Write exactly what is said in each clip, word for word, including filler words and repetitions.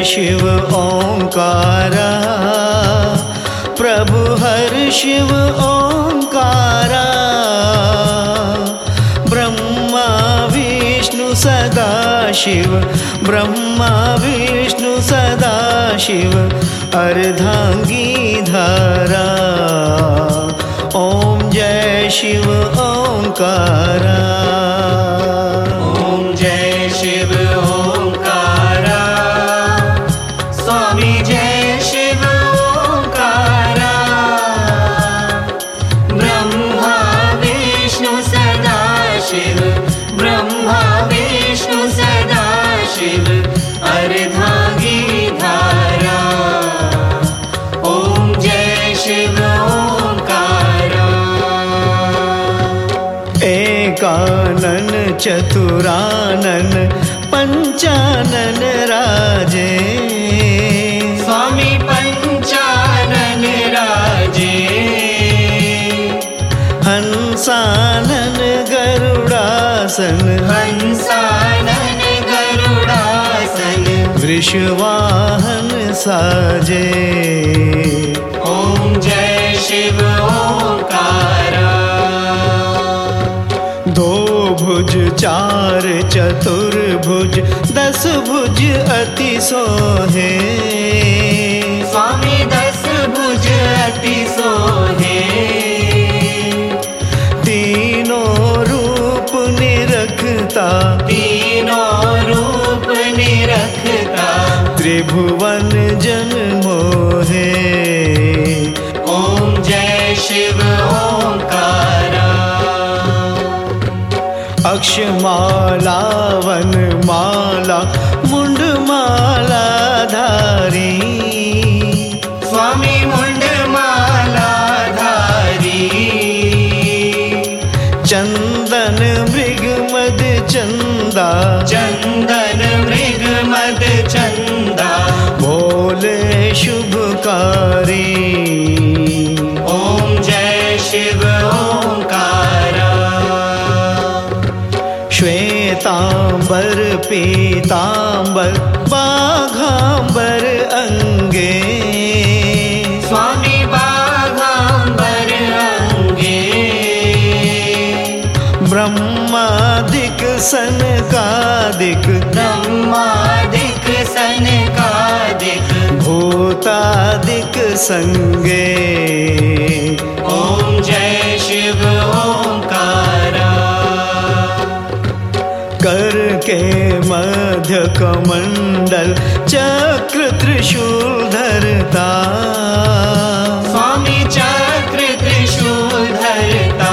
शिव ओंकारा, प्रभु हर शिव ओंकारा। ब्रह्मा विष्णु सदा शिव, ब्रह्मा विष्णु सदा शिव, अर्धांगी धारा। ओम जय शिव ओंकारा। ओम जय शिव ओंकारा, स्वामी जय शिव ओंकारा। ब्रह्मा विष्णु सदा शिव, ब्रह्मा विष्णु सदा शिव, अर्धांगी धारा। ओम जय शिव ओंकारा। एकानन चतुरानन पंचानन राजे, स्वामी पंचानन राजे। हंसानन गरुड़ासन, हंसानन गरुड़ासन, वृषवाहन साजे। ओम जय शिव ओंकारा। दो भुज चार चतुर्भुज, दस भुज अति सोहे। स्वामी दस भुज अति सोहे। तीनों रूप निरखता, तीनों रूप निरखता, त्रिभुवन जन मोहे। ओम जय शिव ओंकारा। अक्षमाला वनमाला मुंडमाला धारी, स्वामी मुंडमाला धारी। चंदन मृग मद चंदा, चंदन मृग मद चंदा, भोले शुभकारी। ओम जय शिव ओंकारा। श्वेतांबर पीतांबर बाघांबर अंगे, स्वामी बाघांबर अंगे। ब्रह्मादिक सनकादिक, ब्रह्मादिक सनकादिक, भूतादिक संगे। ओम जय शिव ओंकारा। कर के मध्य कमंडल चक्र त्रिशूल धरता, स्वामी चक्र त्रिशूल धरता।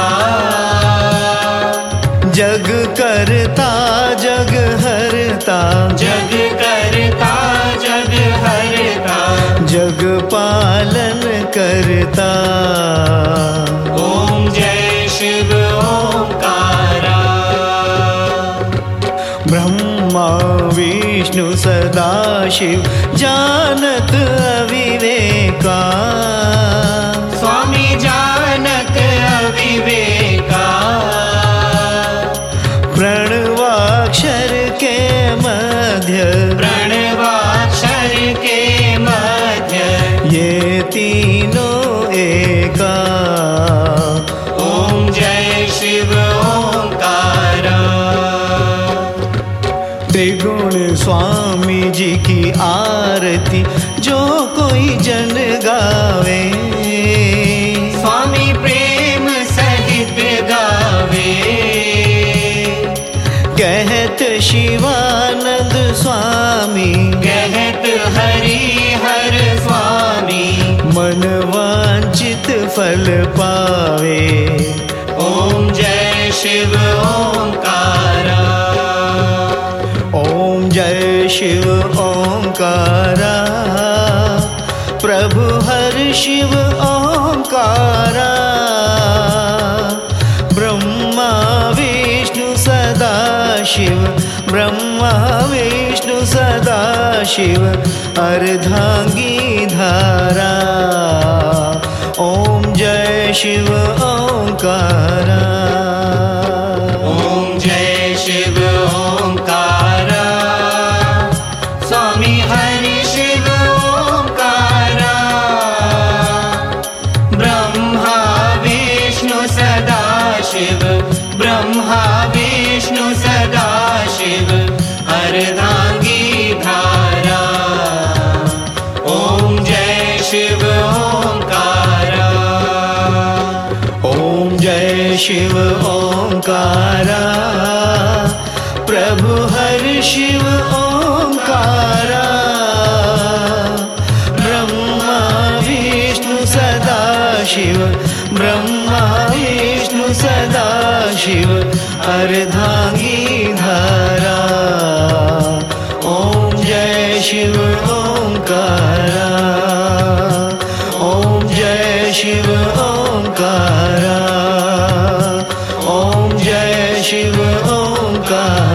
जग करता जग हरता, जग करता जग हरता, जग पालन करता। ओम जय शिव ओंकारा। ब्रह्मा विष्णु सदा शिव, जानत अविवेका। स्वामी जानत अविवेका। प्रणवाक्षर के मध्य, प्रणवाक्षर के मध्य, ये तीनों एका। ओम जय शिव ओंकारा। त्रिगुण स्वामी जी की आरती जो कोई जन गावे, स्वामी प्रेम सहित गावे। कहत शिवानंद स्वामी, कहत हरि हर स्वामी, मन वांछित फल पावे। ओम जय शिव ओंकारा। ओम जय शिव ओंकारा, प्रभु हर शिव ओंकारा। ब्रह्मा विष्णु सदा शिव, ब्रह्मा विष्णु सदा शिव, अर्धांगी धारा। ओम जय शिव ओंकारा। ओम जय शिव ओंकारा, स्वामी हरि शिव ओंकारा, प्रभु हरि शिव ओंकारा। ब्रह्मा विष्णु सदा शिव, ब्रह्मा विष्णु सदा शिव अर्धांगी धारा। ओम जय शिव ओंकारा, ओम जय शिव ओंकारा, ओम जय शिव ओंकारा।